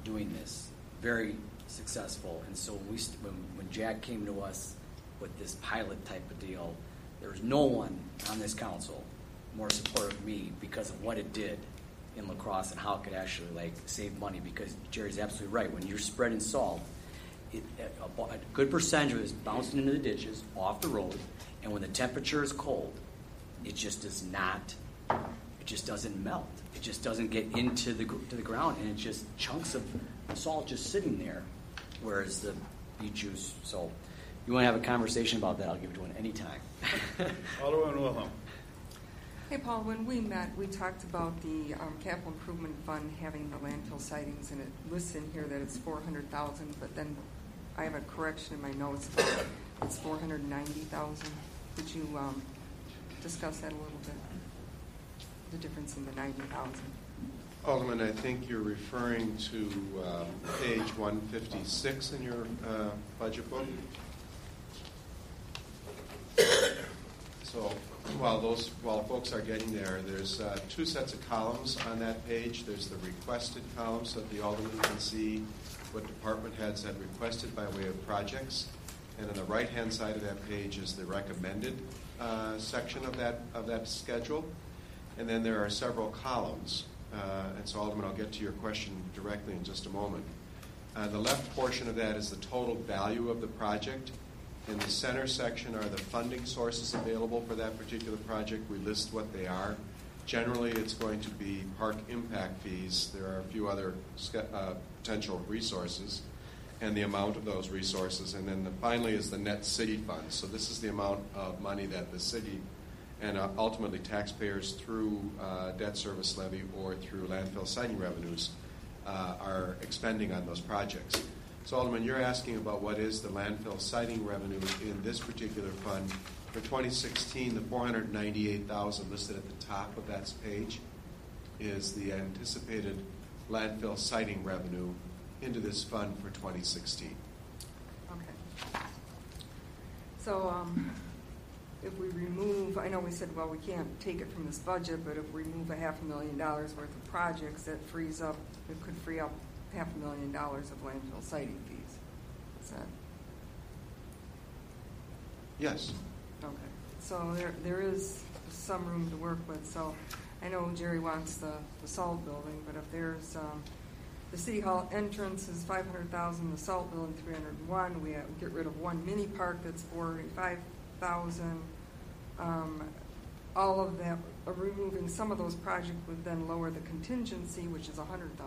doing this, very successful. And so when Jack came to us with this pilot type of deal, there was no one on this council more supportive of me because of what it did in La Crosse and how it could actually save money. Because Jerry's absolutely right. When you're spreading salt, a good percentage of it is bouncing into the ditches off the road, and when the temperature is cold, it just does not. It just doesn't melt. It just doesn't get into the ground, and it's just chunks of salt just sitting there. Whereas the beet juice. So, you want to have a conversation about that? I'll give it to one anytime. Alderman Wilhelm. Hey, Paul, when we met, we talked about the capital improvement fund having the landfill sightings, and it lists in here that it's $400,000, but then I have a correction in my notes about it's $490,000. Could you discuss that a little bit? The difference in the $90,000. Alderman, I think you're referring to page 156 in your budget book. So while folks are getting there, there's two sets of columns on that page. There's the requested column so that the alderman can see what department heads had requested by way of projects. And on the right-hand side of that page is the recommended section of that schedule. And then there are several columns. And so, Alderman, I'll get to your question directly in just a moment. The left portion of that is the total value of the project. In the center section are the funding sources available for that particular project. We list what they are. Generally, it's going to be park impact fees. There are a few other potential resources and the amount of those resources. And then finally is the net city funds. So this is the amount of money that the city and ultimately taxpayers through debt service levy or through landfill siting revenues are expending on those projects. So, Alderman, you're asking about what is the landfill siting revenue in this particular fund. For 2016, the $498,000 listed at the top of that page is the anticipated landfill siting revenue into this fund for 2016. Okay. So, if we remove, I know we said, well, we can't take it from this budget, but if we remove $500,000 worth of projects, that frees up, it could free up $500,000 of landfill siting fees. Is that? Yes. Okay. So there is some room to work with. So I know Jerry wants the salt building, but if there's the city hall entrance is $500,000, the salt building $301. We get rid of one mini park that's $45,000. All of that, removing some of those projects would then lower the contingency, which is $100,000.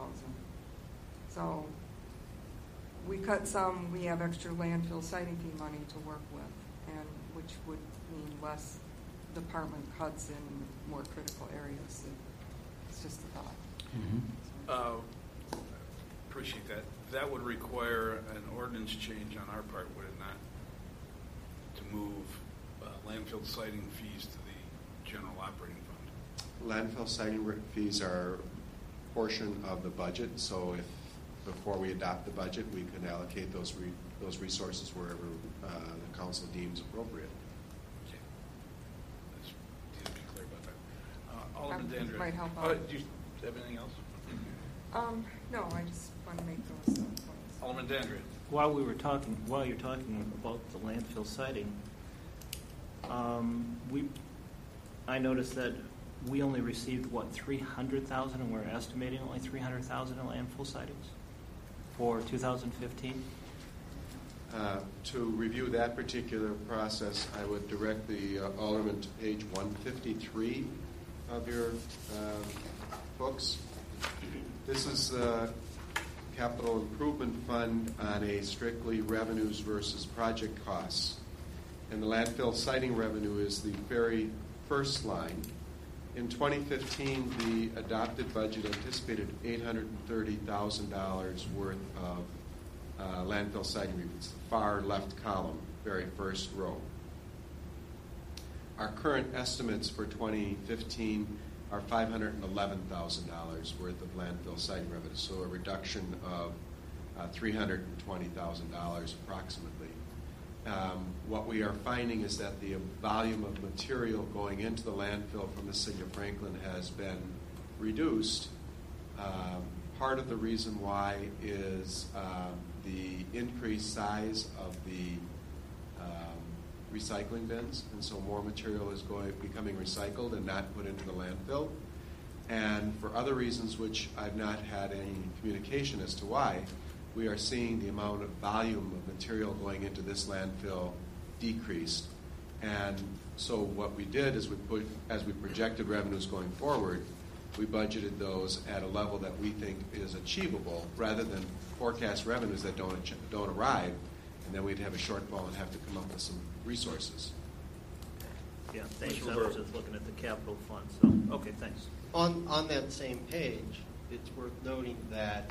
So we cut some, we have extra landfill siting fee money to work with, and which would mean less department cuts in more critical areas. It's just a thought. Mm-hmm. Appreciate that. That would require an ordinance change on our part, would it not? To move landfill siting fees to the general operating fund. Landfill siting fees are a portion of the budget, so if before we adopt the budget, we can allocate those resources wherever the council deems appropriate. Okay. Let's be clear about that. Alderman Dandridge. Might help out. Do you have anything else? No, I just want to make those points. Alderman Dandridge. While you're talking about the landfill siting, I noticed that we only received $300,000, and we're estimating only $300,000 in landfill sightings for 2015. To review that particular process, I would direct the Alderman to page 153 of your books. This is the Capital Improvement Fund on a strictly revenues versus project costs. And the landfill siting revenue is the very first line. In 2015, the adopted budget anticipated $830,000 worth of landfill siting revenue. It's the far left column, very first row. Our current estimates for 2015 are $511,000 worth of landfill siting revenue, so a reduction of $320,000 approximately. What we are finding is that the volume of material going into the landfill from the city of Franklin has been reduced, part of the reason why is the increased size of the recycling bins, and so more material is becoming recycled and not put into the landfill. And for other reasons which I've not had any communication as to why, we are seeing the amount of volume of material going into this landfill decreased. And so what we did is as we projected revenues going forward, we budgeted those at a level that we think is achievable rather than forecast revenues that don't arrive, and then we'd have a shortfall and have to come up with some resources. Yeah, thanks. Mr. I was Roberto. just looking at the capital fund, so, okay, thanks. On that same page, it's worth noting that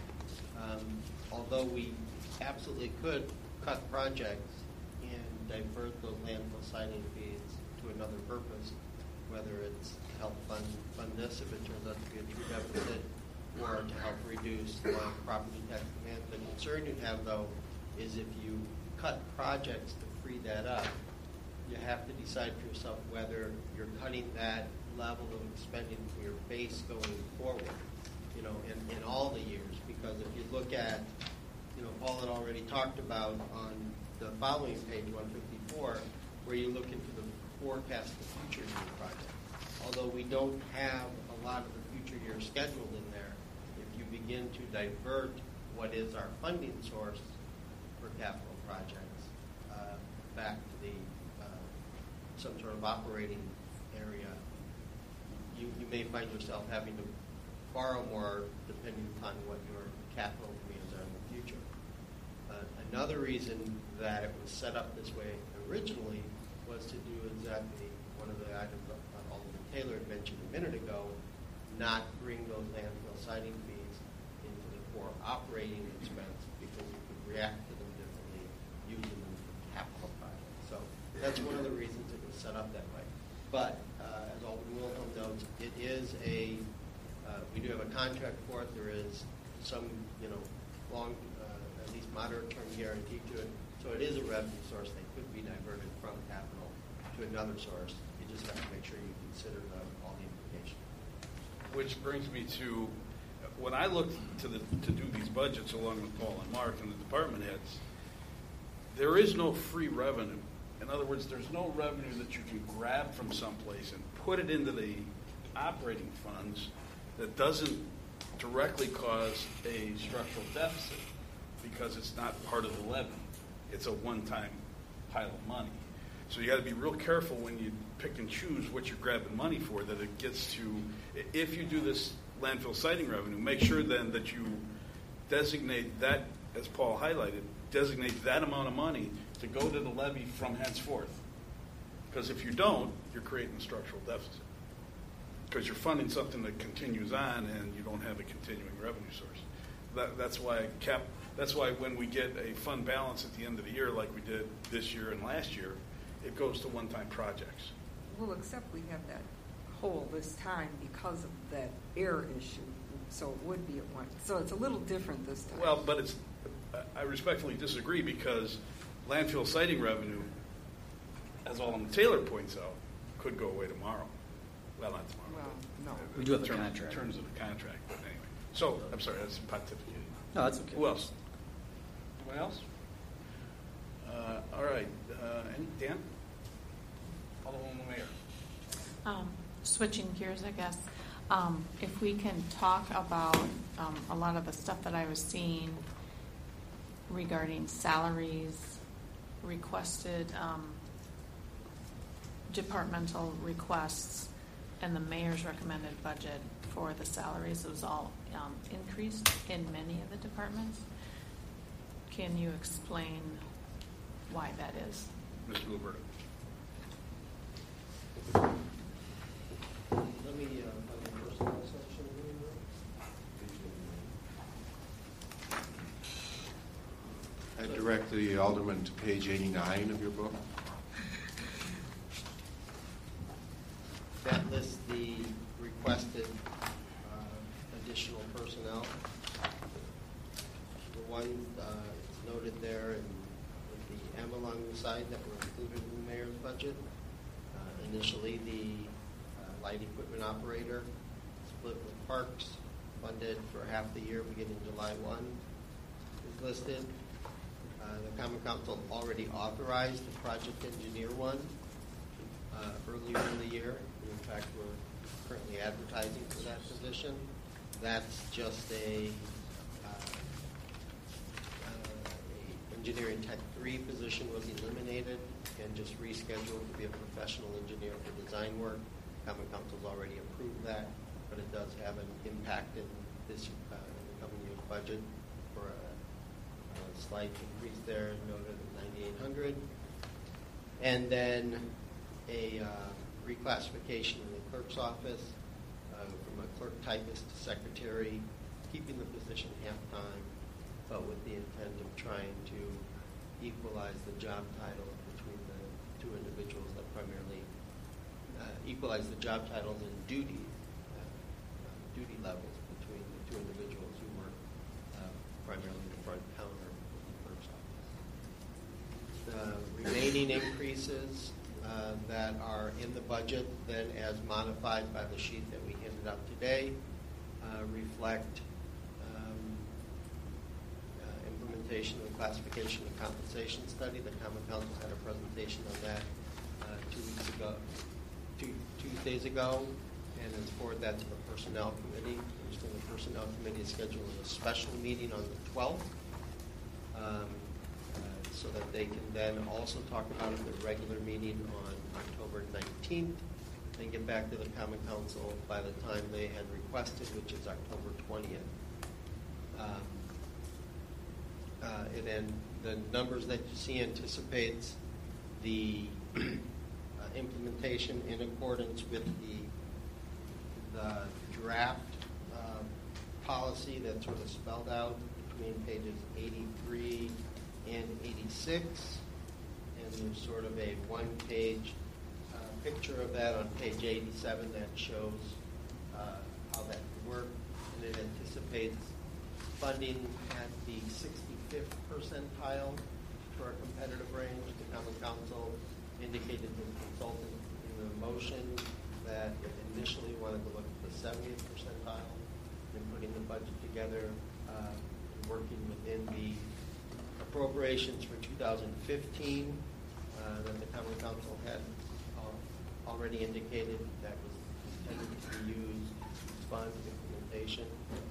although we absolutely could cut projects and divert those landfill siting fees to another purpose, whether it's to help fund this if it turns out to be a true deficit, or to help reduce the property tax demand. The concern you have, though, is if you cut projects to free that up, you have to decide for yourself whether you're cutting that level of spending from your base going forward, in all the years. Because if you look at, Paul had already talked about on the following page, 154, where you look into the forecast of future year projects. Although we don't have a lot of the future years scheduled in there, if you begin to divert what is our funding source for capital projects back to the some sort of operating area, you may find yourself having to borrow more depending upon what your capital demands are in the future. Another reason that it was set up this way originally was to do exactly one of the items that Alderman Taylor had mentioned a minute ago, not bring those landfill siting fees into the core operating expense because you could react to them differently using them for capital projects. So that's one of the reasons it was set up that way. But as Alderman Wilhelm notes, it is we do have a contract for it. There is some, long, at least moderate-term guarantee to it. So it is a revenue source that could be diverted from capital to another source. You just have to make sure you consider all the implications. Which brings me to, when I looked to do these budgets along with Paul and Mark and the department heads, there is no free revenue. In other words, there's no revenue that you can grab from someplace and put it into the operating funds that doesn't directly cause a structural deficit because it's not part of the levy. It's a one-time pile of money. So you got to be real careful when you pick and choose what you're grabbing money for, that it gets to, if you do this landfill siting revenue, make sure then that you designate that, as Paul highlighted, designate that amount of money to go to the levy from henceforth. Because if you don't, you're creating a structural deficit. Because you're funding something that continues on and you don't have a continuing revenue source. That's why when we get a fund balance at the end of the year, like we did this year and last year, it goes to one-time projects. Well, except we have that hole this time because of that air issue, so it would be at one. So it's a little different this time. Well, but I respectfully disagree because landfill siting revenue, as Alderman Taylor points out, could go away tomorrow. Well, not tomorrow. Well, no. We do have a in contract. terms of the contract, but anyway. So, I'm sorry, that's pontificating. No, that's okay. Who else? Anyone else? All right. Dan? Alderwoman Mayor. Switching gears, I guess. If we can talk about a lot of the stuff that I was seeing regarding salaries, requested departmental requests, and the mayor's recommended budget for the salaries, it was all increased in many of the departments. Can you explain why that is? Mr. Luberto. Let me find the personnel section here. I direct the Alderman to page 89 of your book. That lists the requested additional personnel. The one it's noted there with the M along the side that were included in the mayor's budget. Initially, the light equipment operator split with parks, funded for half the year beginning July 1 is listed. The Common Council already authorized the project engineer one earlier in the year. In fact, we're currently advertising for that position. That's just a engineering tech 3 position was eliminated and just rescheduled to be a professional engineer for design work. Common Council's already approved that, but it does have an impact in this in the coming year's budget for a slight increase there, noted at 9,800, and then a reclassification in the clerk's office from a clerk typist to secretary, keeping the position half-time, but with the intent of trying to equalize the job titles between the two individuals that primarily equalize the job titles and duty levels between the two individuals who work primarily the front counter of the clerk's office. The remaining increases that are in the budget, then as modified by the sheet that we handed out today, reflect implementation of the classification and compensation study. The Common Council had a presentation on that 2 Tuesdays ago, and has forwarded that to the Personnel Committee. The Personnel Committee is scheduling a special meeting on the 12th, so that they can then also talk about it at the regular meeting on October 19th, and get back to the Common Council by the time they had requested, which is October 20th. And then the numbers that you see anticipates the implementation in accordance with the draft policy that's sort of spelled out between pages 83 and 86. And there's sort of a one-page picture of that on page 87 that shows how that would work. And it anticipates funding at the 65th percentile for a competitive range. The Common Council indicated to the consultant in the motion that it initially wanted to look at the 70th percentile and putting the budget together, working within the appropriations for 2015 that the Common Council had already indicated that was intended to be used to fund implementation.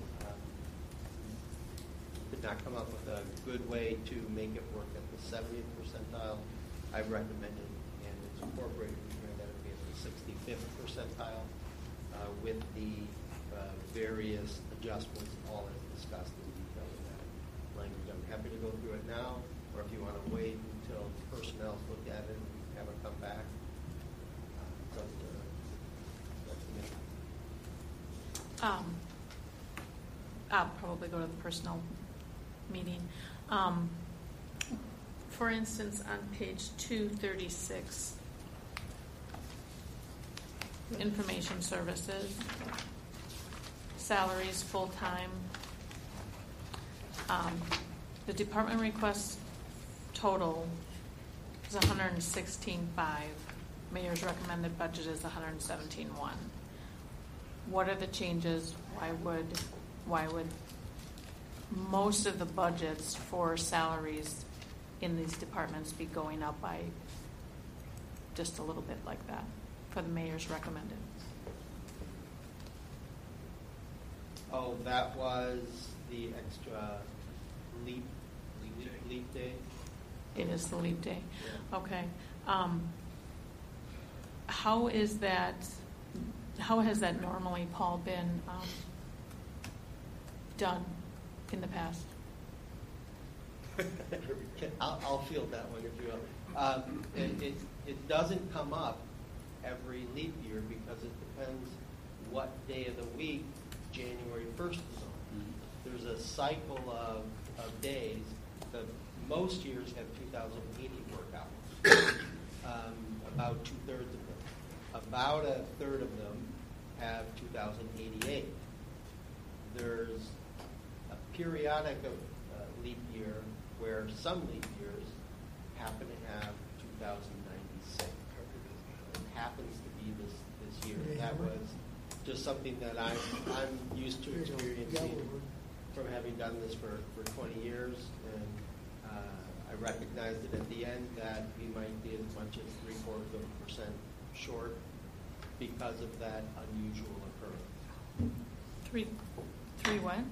Did not come up with a good way to make it work at the 70th percentile. I've recommended, and it's incorporated here, that it be at the 65th percentile with the various adjustments, all as discussed in detail in that language. I'm happy to go through it now, or if you want to wait until personnel look at it and have it come back. I'll probably go to the personnel meeting. For instance, on page 236, information services, salaries full-time. The department request total is $116,500. Mayor's recommended budget is $117,100. What are the changes? Why would most of the budgets for salaries in these departments be going up by just a little bit like that for the mayor's recommended? Oh, that was the extra leap day? It is the leap day. Yeah. Okay. How has that normally, Paul, been done in the past? I'll field that one if you will. It doesn't come up every leap year because it depends what day of the week January 1st is on. There's a cycle of days. Most years have 2080 work hours, about 2/3 of them. About 1/3 of them have 2088. There's a periodic leap year where some leap years happen to have 2096. It happens to be this year. That was just something that I'm used to experiencing from having done this for 20 years, and I recognized it at the end that we might be as much as 0.75% short because of that unusual occurrence. Three what?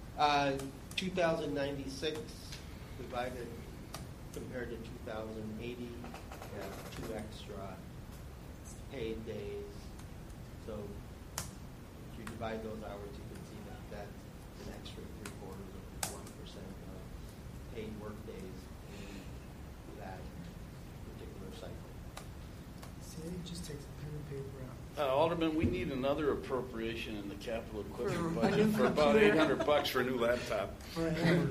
2096 divided compared to 2080, we have 2 extra paid days. So if you divide those hours, you can see that that's an extra 0.75% of paid work days in that particular cycle. See, it just takes a pen and paper out. Alderman, we need another appropriation in the capital equipment For a budget new for about computer. $800 for a new laptop. Forever.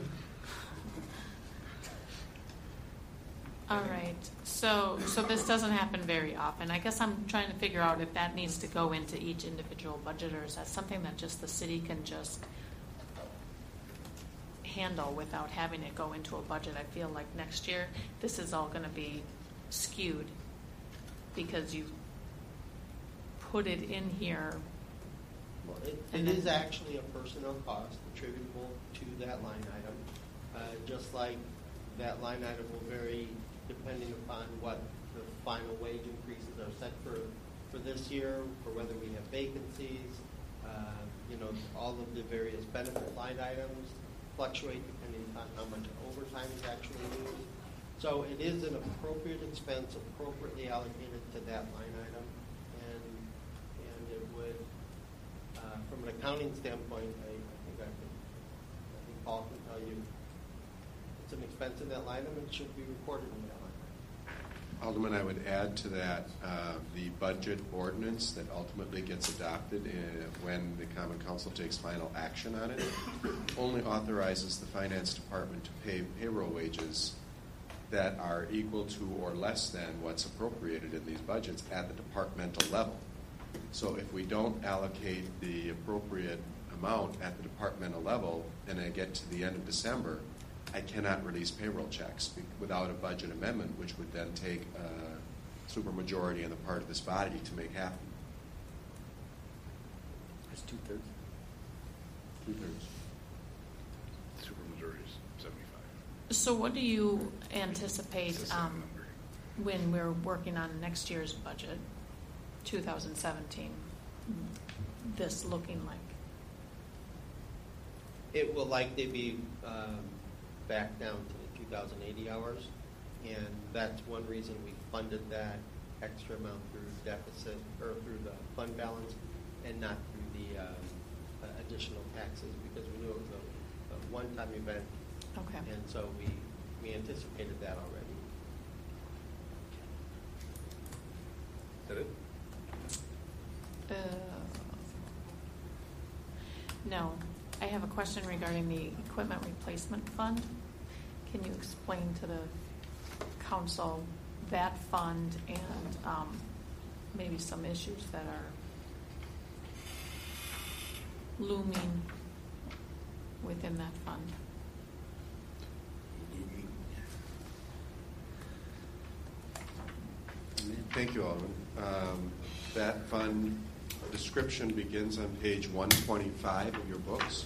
All right, so this doesn't happen very often. I guess I'm trying to figure out if that needs to go into each individual budget, or is that something that just the city can just handle without having it go into a budget? I feel like next year, this is all gonna be skewed because you put it in here. Well, it And is then- actually a personnel cost attributable to that line item, just like that line item will vary depending upon what the final wage increases are set for this year, for whether we have vacancies, all of the various benefit line items fluctuate depending upon how much overtime is actually used. So it is an appropriate expense, appropriately allocated to that line item, and it would, from an accounting standpoint, I think Paul can tell you, it's an expense in that line item and should be recorded in that line item. Alderman, I would add to that the budget ordinance that ultimately gets adopted when the Common Council takes final action on it only authorizes the Finance Department to pay payroll wages that are equal to or less than what's appropriated in these budgets at the departmental level. So if we don't allocate the appropriate amount at the departmental level and I get to the end of December, I cannot release payroll checks without a budget amendment, which would then take a supermajority on the part of this body to make happen. That's 2/3. 2/3. Supermajority is 75. So what do you anticipate It's the same number. when we're working on next year's budget, 2017, this looking like? It will likely be back down to the 2080 hours, and that's one reason we funded that extra amount through deficit or through the fund balance and not through the additional taxes, because we knew it was a one-time event, Okay. and so we anticipated that already. Is that it? No. I have a question regarding the equipment replacement fund. Can you explain to the council that fund and maybe some issues that are looming within that fund? Thank you, Alderman. That fund description begins on page 125 of your books.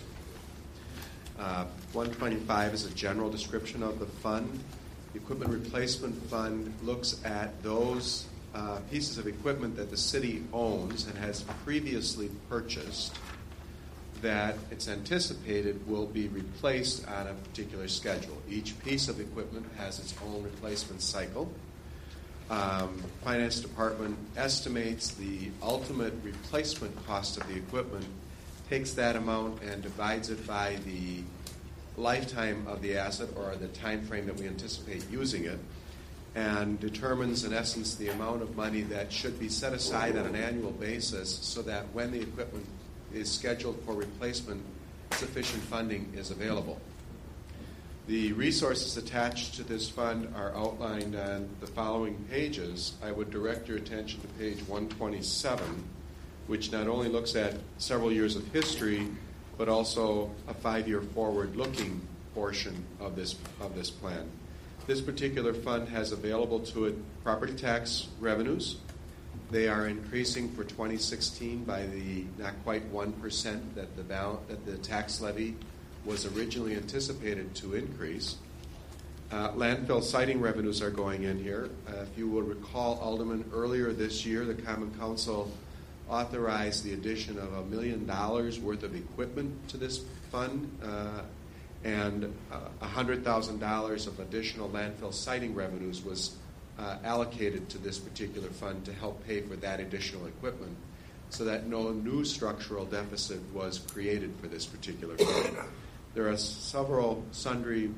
125 is a general description of the fund. The Equipment Replacement Fund looks at those pieces of equipment that the city owns and has previously purchased that it's anticipated will be replaced on a particular schedule. Each piece of equipment has its own replacement cycle. Finance Department estimates the ultimate replacement cost of the equipment, takes that amount and divides it by the lifetime of the asset or the time frame that we anticipate using it, and determines in essence the amount of money that should be set aside on an annual basis so that when the equipment is scheduled for replacement, sufficient funding is available. The resources attached to this fund are outlined on the following pages. I would direct your attention to page 127, which not only looks at several years of history, but also a 5-year forward-looking portion of this plan. This particular fund has available to it property tax revenues, They are increasing for 2016 by the not quite 1% that the tax levy was originally anticipated to increase. Landfill siting revenues are going in here. If you will recall, Alderman, earlier this year, the Common Council authorized the addition of $1 million worth of equipment to this fund and $100,000 of additional landfill siting revenues was allocated to this particular fund to help pay for that additional equipment so that no new structural deficit was created for this particular fund. There are sundry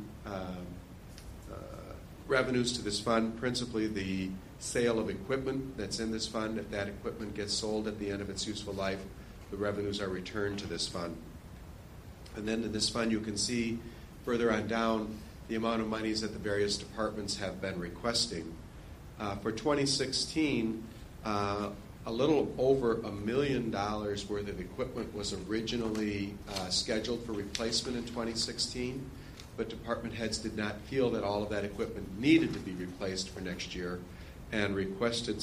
revenues to this fund, principally the sale of equipment that's in this fund. If that equipment gets sold at the end of its useful life, the revenues are returned to this fund. And then in this fund you can see further on down the amount of monies that the various departments have been requesting. For 2016, a little over $1 million worth of equipment was originally scheduled for replacement in 2016, but department heads did not feel that all of that equipment needed to be replaced for next year and requested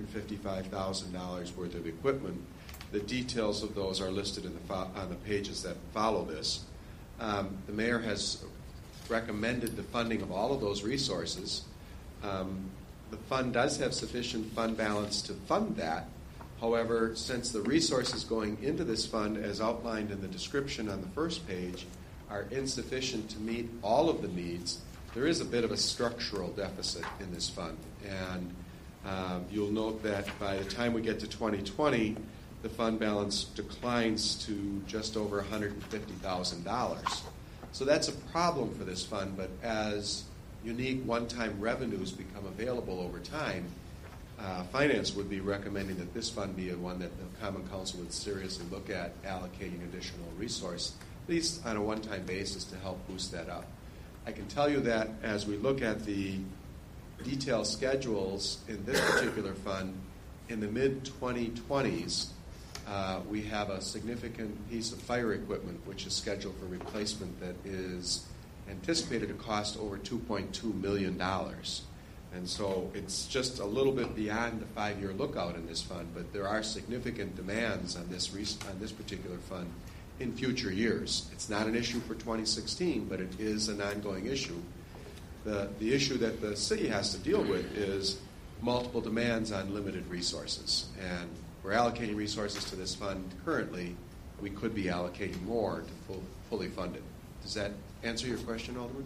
$655,000 worth of equipment. The details of those are listed on the pages that follow this. The mayor has recommended the funding of all of those resources. The fund does have sufficient fund balance to fund that. However, since the resources going into this fund, as outlined in the description on the first page, are insufficient to meet all of the needs, there is a bit of a structural deficit in this fund. And you'll note that by the time we get to 2020, the fund balance declines to just over $150,000. So that's a problem for this fund, but as unique one-time revenues become available over time, Finance would be recommending that this fund be one that the Common Council would seriously look at allocating additional resource, at least on a one-time basis, to help boost that up. I can tell you that as we look at the detailed schedules in this particular fund, in the mid-2020s, we have a significant piece of fire equipment which is scheduled for replacement that is anticipated to cost over $2.2 million. And so it's just a little bit beyond the 5-year lookout in this fund, but there are significant demands on this particular fund in future years. It's not an issue for 2016, but it is an ongoing issue. The issue that the city has to deal with is multiple demands on limited resources. And we're allocating resources to this fund currently. We could be allocating more to fully fund it. Does that answer your question, Alderman?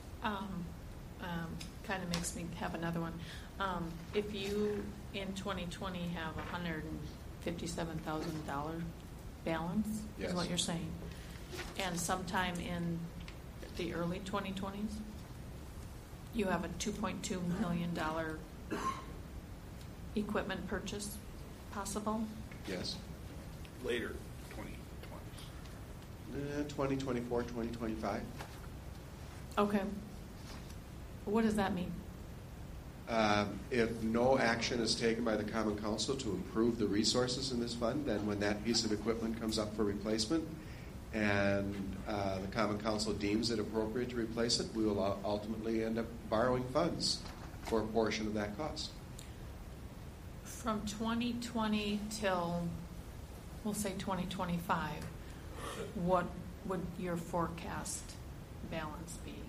Kind of makes me have another one. If you, in 2020, have $157,000 balance, yes, is what you're saying, and sometime in the early 2020s, you have a $2.2 million equipment purchase possible? Yes. Later, 2020s. 2024, 2025. Okay. What does that mean? If no action is taken by the Common Council to improve the resources in this fund, then when that piece of equipment comes up for replacement and the Common Council deems it appropriate to replace it, we will ultimately end up borrowing funds for a portion of that cost. From 2020 till, we'll say 2025, what would your forecast balance be?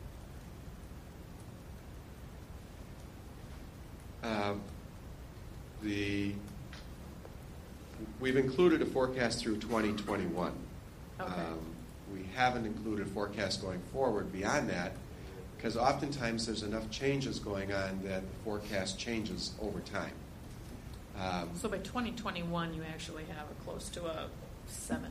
We've included a forecast through 2021. Okay. We haven't included a forecast going forward beyond that because oftentimes there's enough changes going on that the forecast changes over time. So by 2021, you actually have close to a $700,000.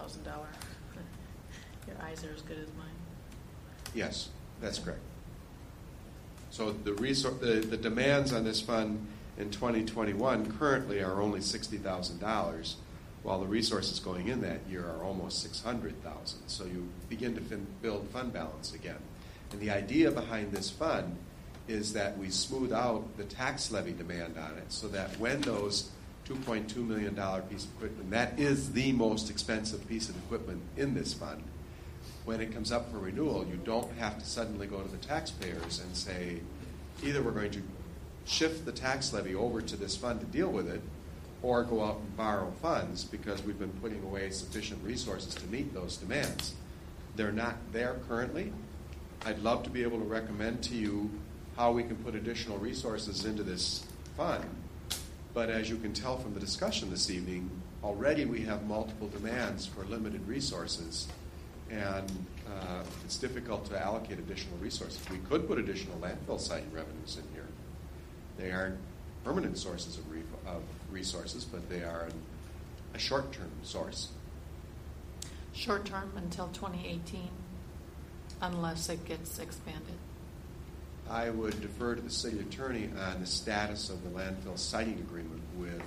Your eyes are as good as mine. Yes, that's correct. So the demands on this fund in 2021 currently are only $60,000, while the resources going in that year are almost $600,000. So you begin to build fund balance again. And the idea behind this fund is that we smooth out the tax levy demand on it so that when those $2.2 million piece of equipment, that is the most expensive piece of equipment in this fund, when it comes up for renewal, you don't have to suddenly go to the taxpayers and say, either we're going to shift the tax levy over to this fund to deal with it, or go out and borrow funds because we've been putting away sufficient resources to meet those demands. They're not there currently. I'd love to be able to recommend to you how we can put additional resources into this fund. But as you can tell from the discussion this evening, already we have multiple demands for limited resources, and it's difficult to allocate additional resources. We could put additional landfill siting revenues in here. They aren't permanent sources of resources, but they are a short-term source. Short-term until 2018, unless it gets expanded. I would defer to the city attorney on the status of the landfill siting agreement with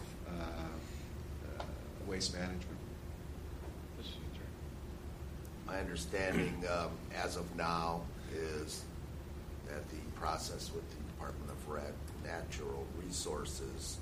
Waste Management. My understanding as of now is that the process with the Department of Natural Resources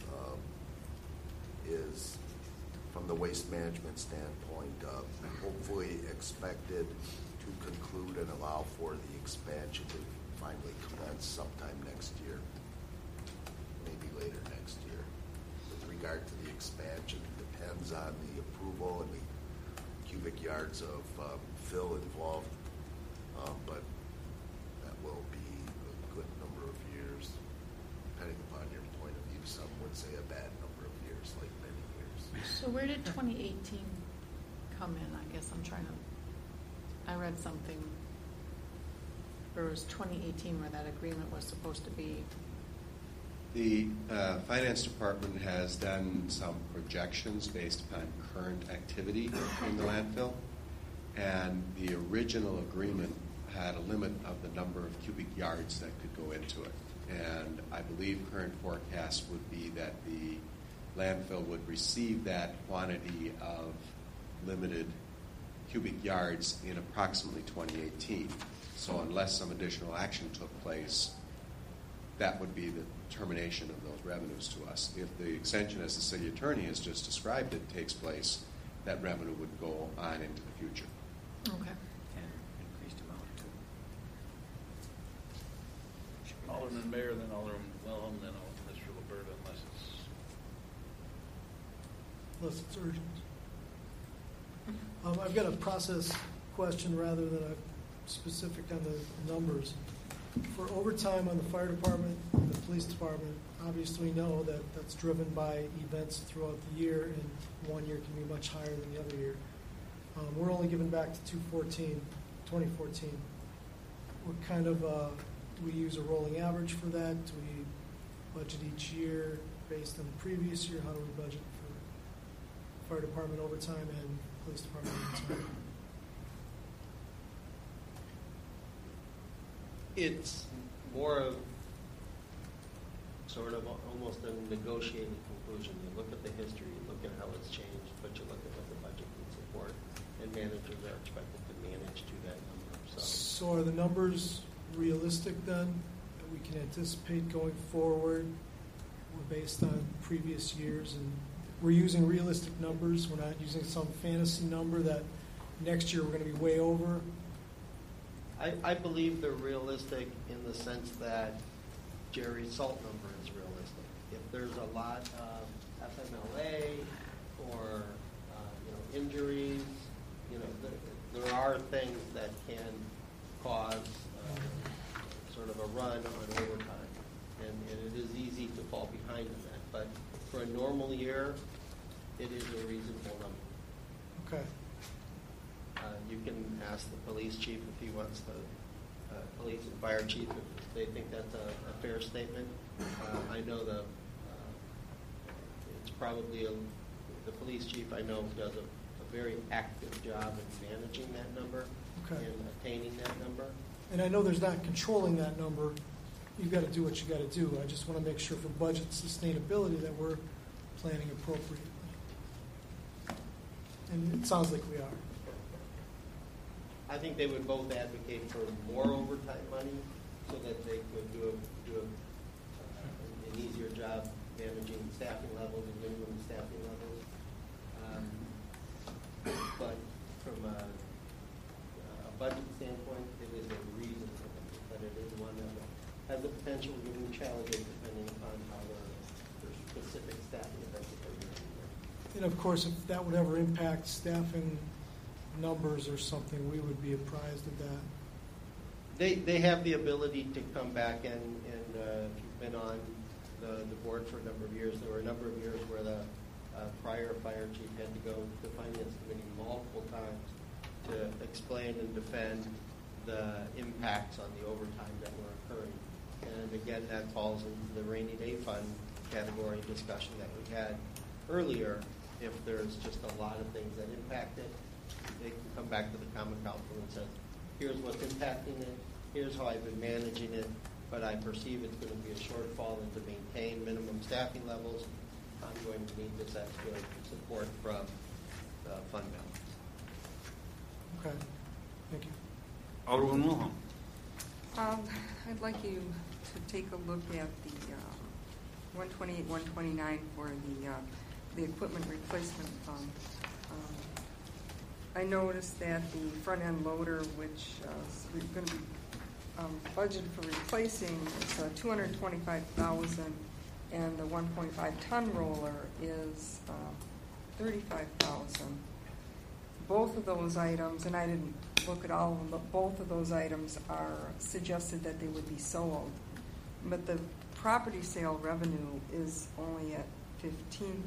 is, from the waste management standpoint, hopefully expected to conclude and allow for the expansion to finally commence sometime next year, maybe later next year. With regard to the expansion, it depends on the approval and the cubic yards of fill involved, but that will be a good number of years, depending upon your point of view. Some would say a bad number of years, like many years. So where did 2018 come in? I guess I'm trying to, I read something, there was 2018 where that agreement was supposed to be. The finance department has done some projections based upon current activity in the landfill, and the original agreement had a limit of the number of cubic yards that could go into it. And I believe current forecast would be that the landfill would receive that quantity of limited cubic yards in approximately 2018. So unless some additional action took place, that would be the termination of those revenues to us. If the extension, as the city attorney has just described it, takes place, that revenue would go on into the future. Okay. And increased amount too. Alderman Mayor, then Alderman Wilhelm, then Mr. Roberta, unless it's urgent. I've got a process question rather than a specific on the numbers. For overtime on the fire department and the police department, obviously we know that that's driven by events throughout the year, and one year can be much higher than the other year. We're only giving back to 2014. What kind of, do we use a rolling average for that? Do we budget each year based on the previous year? How do we budget for fire department overtime and police department overtime? It's more of sort of almost a negotiated conclusion. You look at the history, you look at how it's changed, but you look at what the budget can support, and managers are expected to manage to that number. So are the numbers realistic then, that we can anticipate going forward? We're based on previous years, and we're using realistic numbers. We're not using some fantasy number that next year we're going to be way over. I believe they're realistic in the sense that Jerry's SALT number is realistic. If there's a lot of FMLA or injuries, there are things that can cause sort of a run on overtime, and it is easy to fall behind in that. But for a normal year, it is a reasonable number. Okay. You can ask the police chief if he wants to, police and fire chief if they think that's a fair statement. I know it's probably the police chief I know does a very active job in managing that number and attaining that number. And I know there's not controlling that number. You've got to do what you got to do. I just want to make sure for budget sustainability that we're planning appropriately. And it sounds like we are. I think they would both advocate for more overtime money so that they could do an easier job managing staffing levels and minimum staffing levels. But from a budget standpoint, it is a reason for them, but it is one that has the potential of giving challenges depending upon specific staffing events that they're doing. And of course, if that would ever impact staffing numbers or something, we would be apprised of that. They have the ability to come back and if you've been on the board for a number of years, there were a number of years where the prior fire chief had to go to the finance committee multiple times to explain and defend the impacts on the overtime that were occurring. And again, that falls into the rainy day fund category discussion that we had earlier. If there's just a lot of things that impact it, they can come back to the common council and say, here's what's impacting it, here's how I've been managing it, but I perceive it's going to be a shortfall, and to maintain minimum staffing levels, I'm going to need this extra support from the fund balance. Okay, thank you. Alderman Wilhelm. I'd like you to take a look at the 128, 129 for the equipment replacement fund. I noticed that the front-end loader, which is going to be budgeted for replacing, is $225,000, and the 1.5-ton roller is $35,000. Both of those items, and I didn't look at all of them, but both of those items are suggested that they would be sold. But the property sale revenue is only at $15,000.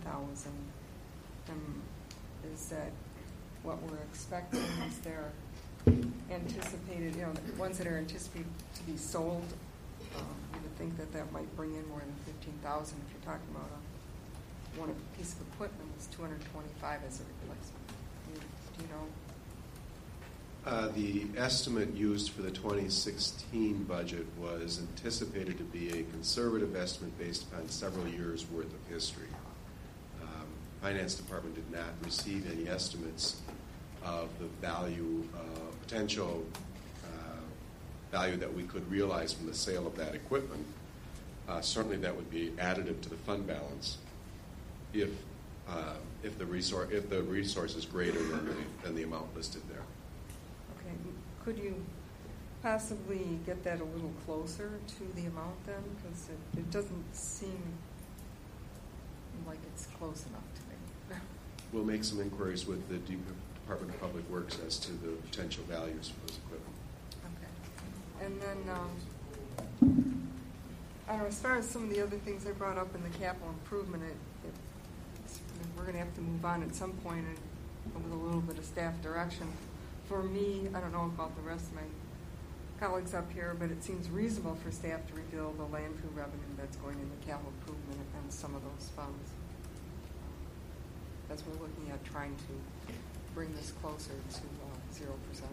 Is that what we're expecting? Is there anticipated, the ones that are anticipated to be sold? You would think that that might bring in more than $15,000 if you're talking about one piece of equipment is $225 as a replacement. Do you know? The estimate used for the 2016 budget was anticipated to be a conservative estimate based upon several years' worth of history. Finance Department did not receive any estimates of the value, potential value that we could realize from the sale of that equipment. Certainly that would be additive to the fund balance if the resource is greater than the amount listed there. Okay. Could you possibly get that a little closer to the amount then? Because it doesn't seem like it's close enough to me. We'll make some inquiries with the Department of Public Works as to the potential values for those equipment. Okay. And then, I don't know, as far as some of the other things I brought up in the capital improvement, we're going to have to move on at some point and with a little bit of staff direction. For me, I don't know about the rest of my colleagues up here, but it seems reasonable for staff to reveal the landfill revenue that's going in the capital improvement and some of those funds. As we're looking at trying to bring this closer to 0%.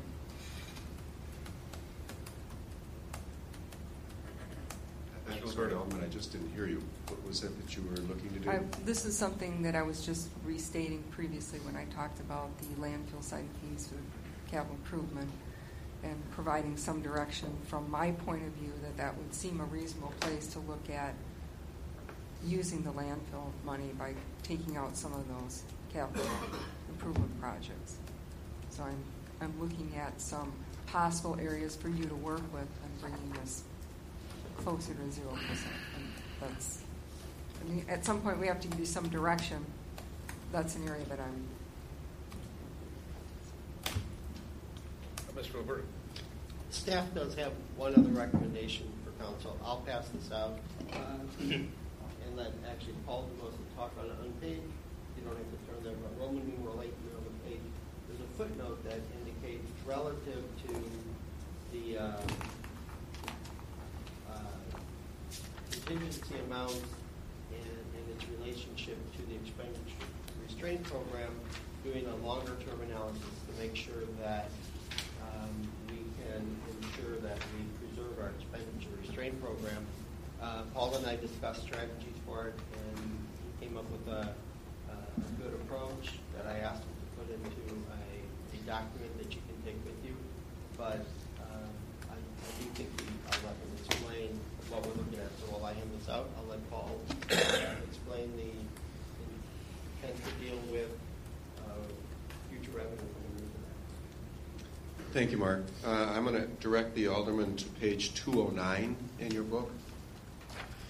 I'm sorry, Alderman, I just didn't hear you. What was it that you were looking to do? This is something that I was just restating previously when I talked about the landfill site fees for capital improvement and providing some direction from my point of view that would seem a reasonable place to look at using the landfill money by taking out some of those capital improvement projects. So I'm looking at some possible areas for you to work with and bringing this closer to 0%. And at some point we have to give you some direction. That's an area that I'm. Mr. Roberta. Staff does have one other recommendation for council. I'll pass this out and let actually Paul DeMoss talk on it on page. You don't have to turn there, but Roman numeral 8 on the page. There's a footnote that indicates relative to the contingency amounts and its relationship to the expenditure restraint program, doing a longer-term analysis to make sure that we can ensure that we preserve our expenditure restraint program. Paul and I discussed strategies for it, and he came up with a good approach that I asked him to put into a document that you can take with you. But I do think I'll let him explain what we're looking at. So while I hand this out, I'll let Paul explain the intent to deal with future revenue coming into that. Thank you, Mark. I'm going to direct the Alderman to page 209 in your book.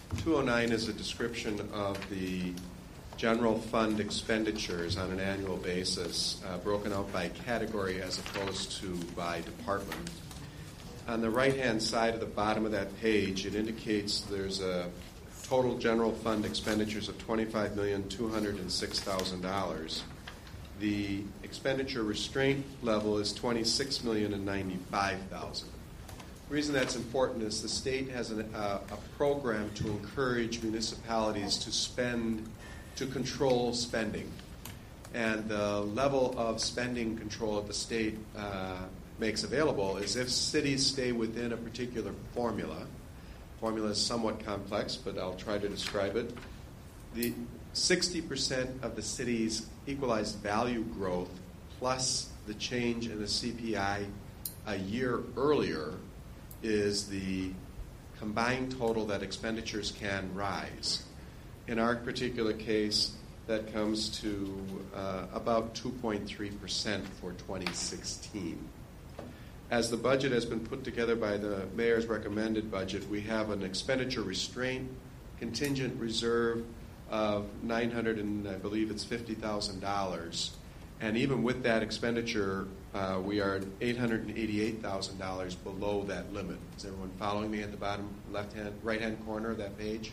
209 is a description of the general fund expenditures on an annual basis, broken out by category as opposed to by department. On the right-hand side of the bottom of that page, it indicates there's a total general fund expenditures of $25,206,000. The expenditure restraint level is $26,095,000. The reason that's important is the state has a program to encourage municipalities to control spending. And the level of spending control that the state makes available is if cities stay within a particular formula. Formula is somewhat complex, but I'll try to describe it. The 60% of the city's equalized value growth plus the change in the CPI a year earlier is the combined total that expenditures can rise. In our particular case, that comes to about 2.3% for 2016. As the budget has been put together by the mayor's recommended budget, we have an expenditure restraint contingent reserve of $900 and I believe it's $50,000. And even with that expenditure, we are $888,000 below that limit. Is everyone following me at the bottom right-hand corner of that page?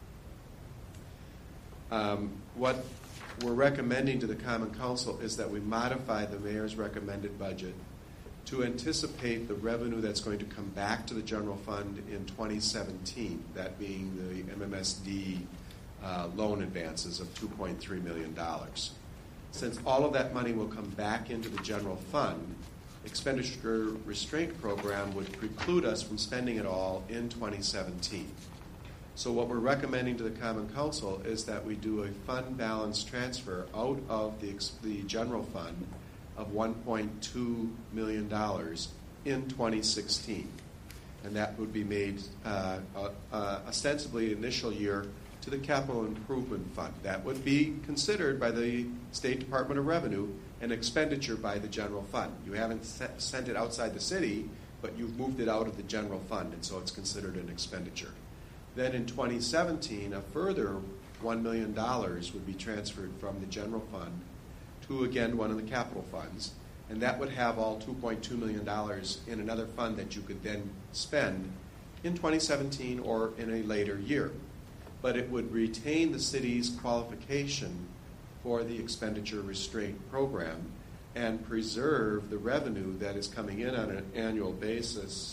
What we're recommending to the Common Council is that we modify the mayor's recommended budget to anticipate the revenue that's going to come back to the general fund in 2017, that being the MMSD loan advances of $2.3 million. Since all of that money will come back into the general fund, expenditure restraint program would preclude us from spending it all in 2017. So what we're recommending to the Common Council is that we do a fund balance transfer out of the general fund of $1.2 million in 2016. And that would be made ostensibly initial year to the Capital Improvement Fund. That would be considered by the State Department of Revenue an expenditure by the general fund. You haven't sent it outside the city, but you've moved it out of the general fund, and so it's considered an expenditure. Then in 2017, a further $1 million would be transferred from the general fund to, again, one of the capital funds, and that would have all $2.2 million in another fund that you could then spend in 2017 or in a later year. But it would retain the city's qualification for the expenditure restraint program and preserve the revenue that is coming in on an annual basis.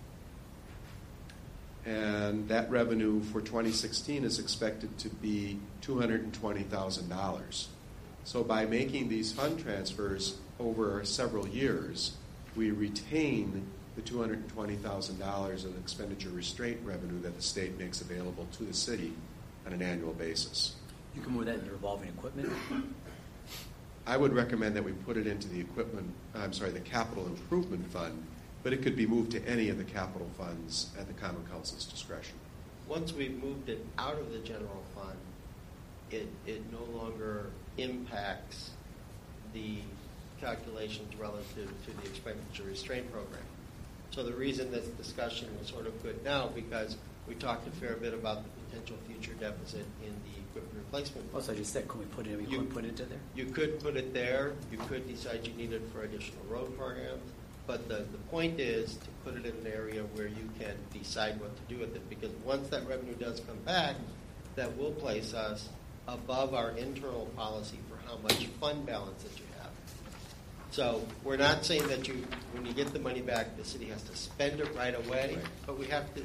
And that revenue for 2016 is expected to be $220,000. So by making these fund transfers over several years, we retain the $220,000 of expenditure restraint revenue that the state makes available to the city on an annual basis. You can move that into revolving equipment? I would recommend that we put it into the the Capital Improvement Fund, but it could be moved to any of the capital funds at the Common Council's discretion. Once we've moved it out of the general fund, it no longer impacts the calculations relative to the expenditure restraint program. So the reason this discussion is sort of good now, because we talked a fair bit about the potential future deficit in the equipment replacement fund. Also, I just said, can we put it into there? You could put it there. You could decide you need it for additional road programs. But the point is to put it in an area where you can decide what to do with it. Because once that revenue does come back, that will place us above our internal policy for how much fund balance that you have. So we're not saying that when you get the money back, the city has to spend it right away. Right. But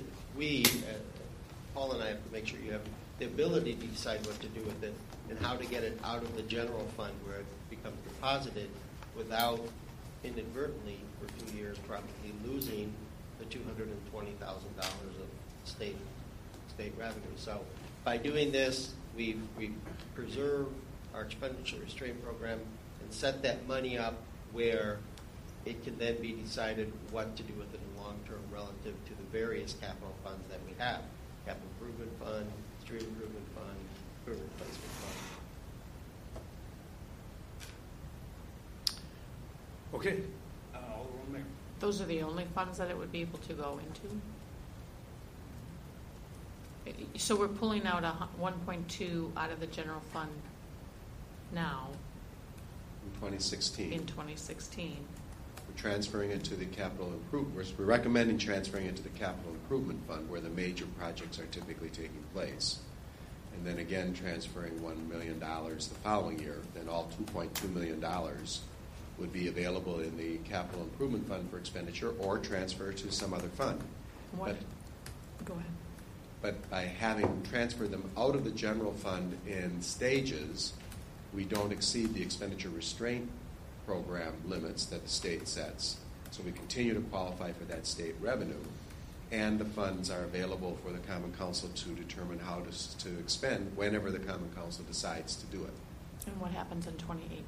Paul and I have to make sure you have the ability to decide what to do with it and how to get it out of the general fund where it becomes deposited without inadvertently for 2 years probably losing the $220,000 of state revenue. So by doing this, we preserve our expenditure restraint program and set that money up where it can then be decided what to do with it in long term relative to the various capital funds that we have. Capital Improvement Fund, Street Improvement Fund, Equipment Replacement Fund. Okay. Alderman Mayor. Those are the only funds that it would be able to go into? So we're pulling out 1.2 out of the general fund now In 2016. in 2016. We're transferring it to the capital improvement. We're recommending transferring it to the capital improvement fund where the major projects are typically taking place. And then again, transferring $1 million the following year. Then all $2.2 million would be available in the capital improvement fund for expenditure or transfer to some other fund. What? Go ahead. But by having transferred them out of the general fund in stages, we don't exceed the expenditure restraint program limits that the state sets. So we continue to qualify for that state revenue, and the funds are available for the Common Council to determine how to expend whenever the Common Council decides to do it. And what happens in 2018?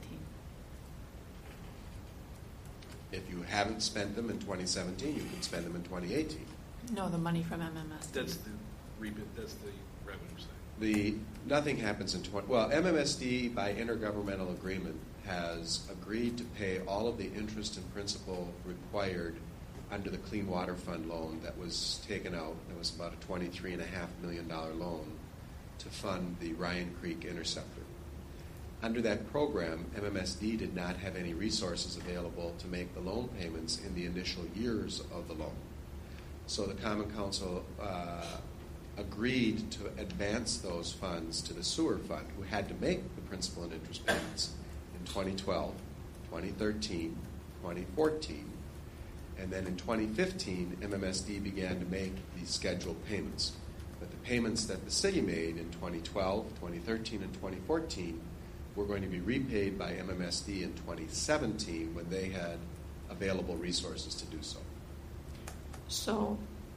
If you haven't spent them in 2017, you can spend them in 2018. No, the money from MMSD. That's the revenue side. Nothing happens in MMSD by intergovernmental agreement has agreed to pay all of the interest and principal required under the Clean Water Fund loan that was taken out. It was about a $23.5 million loan to fund the Ryan Creek Interceptor. Under that program, MMSD did not have any resources available to make the loan payments in the initial years of the loan. So the Common Council agreed to advance those funds to the sewer fund, who had to make the principal and interest payments in 2012, 2013, 2014. And then in 2015, MMSD began to make the scheduled payments. But the payments that the city made in 2012, 2013, and 2014 were going to be repaid by MMSD in 2017 when they had available resources to do so. So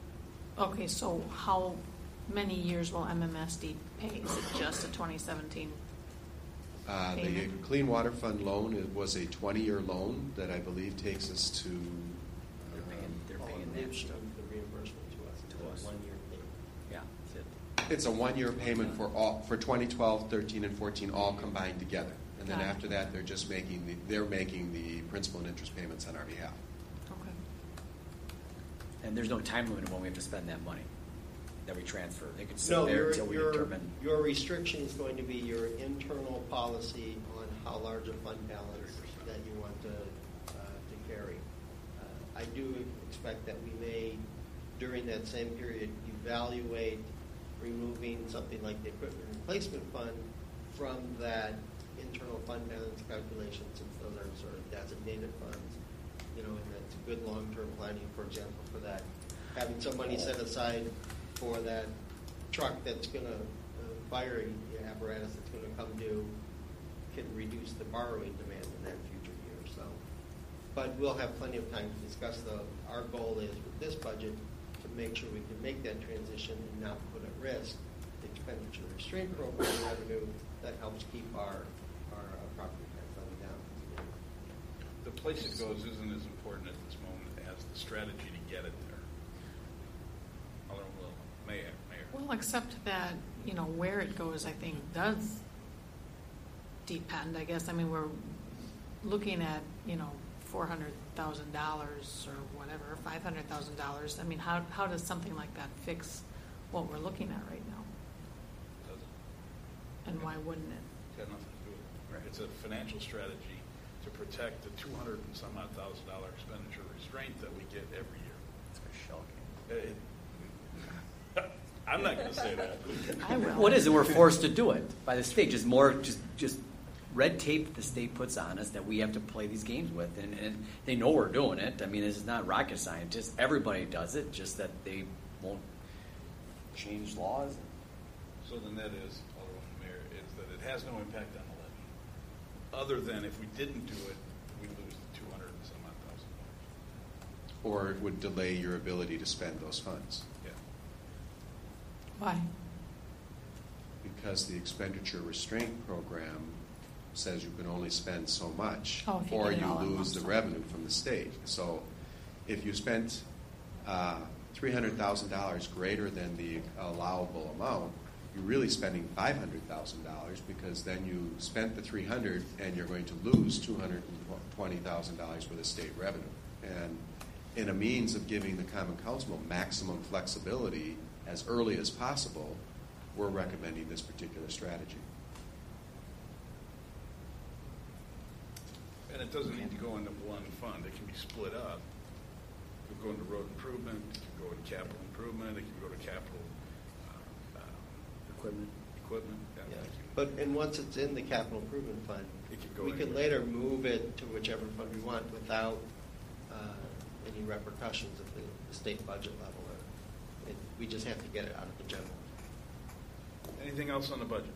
how many years will MMSD pay? Is it just a 2017 The payment? Clean Water Fund loan was a 20-year loan that I believe takes us to They're All paying of that the stuff. reimbursement to us. To us. It's a 1-year payment. Yeah, that's it. It's a 1-year payment for 2012, 13, and 14 all combined together. And then Got it. after that, they're making the principal and interest payments on our behalf. Okay. And there's no time limit when we have to spend that money that we transfer. They could sit No, there until we determine. your restriction is going to be your internal policy on how large a fund balance that you want to carry. I do expect that we may, during that same period, evaluate removing something like the equipment replacement fund from that internal fund balance calculation, since those are sort of designated funds. And that's a good long-term planning, for example, for that. Having some money set aside for that truck that's going to fire apparatus that's going to come due can reduce the borrowing demand in that future year. But we'll have plenty of time to discuss our goal is with this budget to make sure we can make that transition and not put at risk the expenditure restraint program revenue that helps keep our property tax levy down. The place it goes isn't as important at this moment as the strategy to get it there. Mayor. Well, except that, where it goes, I think, does depend, I guess. I mean, we're looking at, $400,000 or whatever, $500,000. I mean, how does something like that fix what we're looking at right now? And why wouldn't it? It's got nothing to do with it. Right. It's a financial strategy to protect the $200,000 and some odd expenditure restraint that we get every year. It's a shell game. I'm not going to say that. I will. What is it? We're forced to do it by the state. Just more, just red tape that the state puts on us that we have to play these games with, and they know we're doing it. I mean, it's not rocket science. Everybody does it, just that they won't change laws. So the net is, Alderman Mayor, is that it has no impact on the levy, other than if we didn't do it, we'd lose the $200,000 and some odd thousand. Or it would delay your ability to spend those funds. Yeah. Why? Because the expenditure restraint program says you can only spend so much, Oh, if you or get it you all in lose lump the sum. revenue from the state. So if you spent $300,000 greater than the allowable amount, you're really spending $500,000 because then you spent the $300,000 and you're going to lose $220,000 for the state revenue. And in a means of giving the Common Council maximum flexibility as early as possible, we're recommending this particular strategy. And it doesn't need to go into one fund. It can be split up. It can go into road improvement, it can go into capital improvement, it can go to capital Equipment. Yeah, Yeah. thank you. But, and once it's in the capital improvement fund, It can go we can anywhere. later move it to whichever fund we want without any repercussions at the state budget level. We just have to get it out of the general. Anything else on the budget?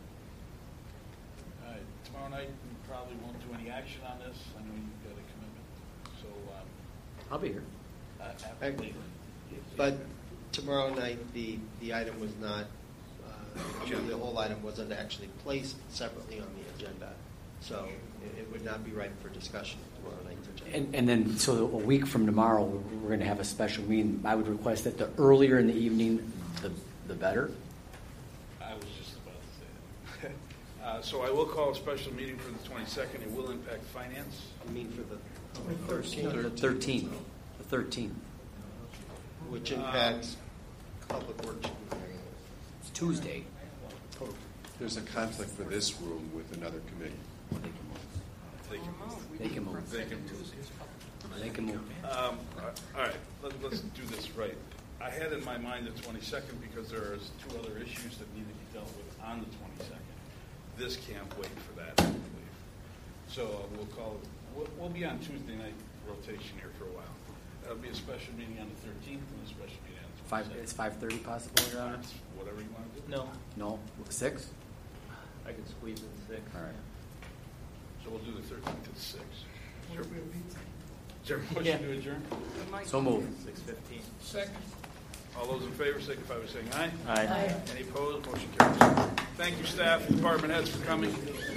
Tomorrow night, we probably won't do any action on this. I know you've got a commitment, so I'll be here. after But tomorrow night, the item was not, the whole item wasn't actually placed separately on the agenda. So it would not be right for discussion at tomorrow night's agenda. And then, so a week from tomorrow, we're going to have a special meeting. I would request that the earlier in the evening, the better. I was just about to say that. So I will call a special meeting for the 22nd. It will impact finance. I mean, for the The 13th. The 13th. which impacts public works. It's Tuesday. There's a conflict for this room with another committee. They can move. They can move. They can move. They can move. All right, let's do this right. I had in my mind the 22nd because there are two other issues that need to be dealt with on the 22nd. This can't wait for that, I believe. So we'll call it, we'll be on Tuesday night rotation here for a while. That'll be a special meeting on the 13th and a special meeting on the 22nd. It's 5:30 possible, Your Honor? Whatever you want to do. No, No? 6? I could squeeze in 6. All right. So we'll do the 13th at 6. What if we have pizza? Is there a motion Yeah. to adjourn? So moved. 6:15. Second. All those in favor signify by saying aye. Aye. Any opposed? Motion carries. Thank you, staff, department heads for coming.